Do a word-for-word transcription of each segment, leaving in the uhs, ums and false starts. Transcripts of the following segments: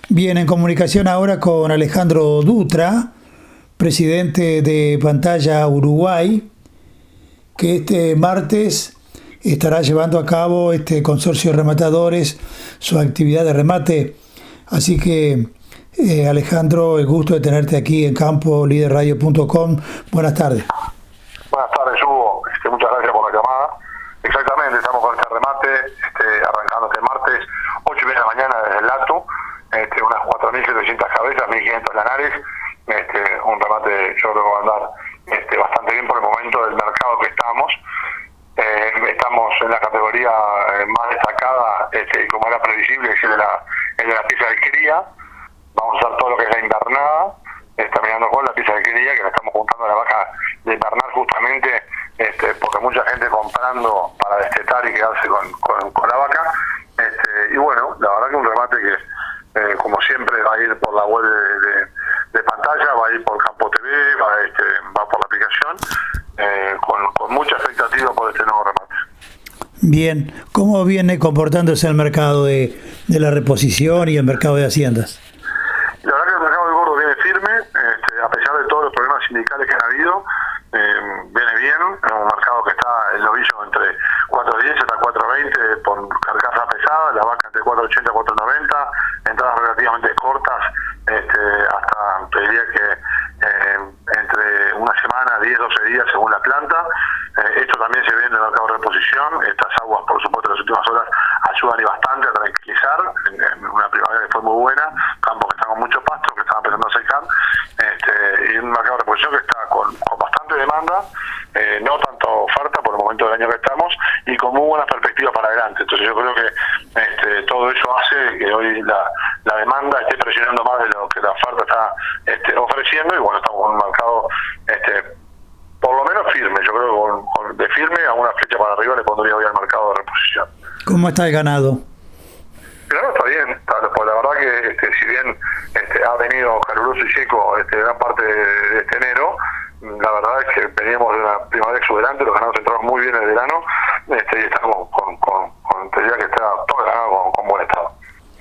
Bien, en comunicación ahora con Alejandro Dutra, presidente de Pantalla Uruguay, que este martes estará llevando a cabo este consorcio de rematadores su actividad de remate. Así que, eh, Alejandro, el gusto de tenerte aquí en campo líder radio punto com. Buenas tardes. Buenas tardes, Hugo. Este, muchas gracias por la llamada. Exactamente, estamos con este remate, este, arrancando este martes, ocho y media de la mañana desde el Latu, este, unas cuatro mil setecientas cabezas, mil quinientos lanares, este, un remate yo creo que va a andar este, bastante bien por el momento del mercado que estamos. Eh, estamos en la categoría eh, más destacada, este, como era previsible, es el de la, el de la pieza de cría. Vamos a usar todo lo que es la invernada, está mirando con la pieza de cría, que la estamos juntando a la vaca de invernal justamente, este, porque mucha gente comprando para destetar y quedarse con, con, con la vaca. Este, y bueno, la verdad que un remate que, eh, como siempre, va a ir por la web de, de, de Pantalla, va a ir por Campo T V, va, este, va por la aplicación, eh, con, con mucha expectativa por este nuevo remate. Bien, ¿cómo viene comportándose el mercado de, de la reposición y el mercado de haciendas? La verdad que el mercado del gordo viene firme, este, a pesar de todos los problemas sindicales que han habido, eh, viene bien. Es un mercado que está el novillo entre cuatro diez hasta cuatro veinte por carcasa pesada, la vaca entre cuatro ochenta y cuatro noventa, entradas relativamente cortas, este, hasta te diría que eh, entre una semana, diez, doce días según la planta. Eh, esto también se ve en el mercado de reposición. Estas aguas, por supuesto, en las últimas horas ayudan y bastante a tranquilizar, en, en una primavera que fue muy buena, campos que están con mucho pasto, que están empezando a secar, este, y un mercado de reposición que está con, con bastante demanda, eh, no tanta oferta por el momento del año que estamos, y con muy buenas perspectivas para adelante. Entonces yo creo que este, todo eso hace que hoy la, la demanda esté presionando más de lo que la oferta está este, ofreciendo, y bueno, estamos con un mercado este, por lo menos firme. Yo creo que con, con, de firme a una flecha para arriba le pondría hoy al mercado de reposición. ¿Cómo está el ganado? El ganado está bien, está, pues la verdad que este, si bien este, ha venido caluroso y seco este, gran parte de, de este enero, la verdad es que veníamos de una primavera exuberante, los ganados entraron muy bien en el verano, este, y estamos con, con, con te diría que está todo el ganado con, con buen estado.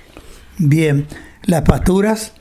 Bien, ¿las pasturas?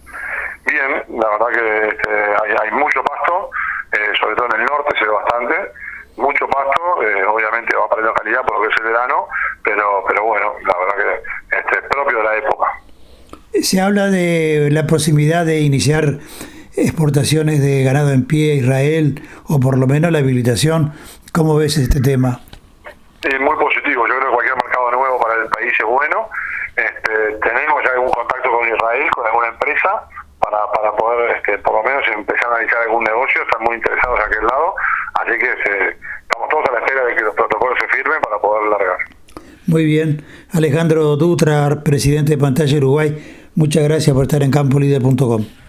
Bien, la verdad que este, hay, hay mucho pasto, eh, sobre todo en el norte se ve bastante, mucho pasto, eh, obviamente va perdiendo calidad por lo que es el verano, pero pero bueno, la verdad que este, es propio de la época. Se habla de la proximidad de iniciar exportaciones de ganado en pie a Israel, o por lo menos la habilitación. ¿Cómo ves este tema? Es muy positivo. Yo creo que cualquier mercado nuevo para el país es bueno. Este, tenemos ya algún contacto con Israel, con alguna empresa, para para poder, este, por lo menos, empezar a analizar algún negocio. Están muy interesados a aquel lado. Así que se, estamos todos a la espera de que los protocolos se firmen para poder largar. Muy bien. Alejandro Dutra, presidente de Pantalla Uruguay, muchas gracias por estar en campo líder punto com.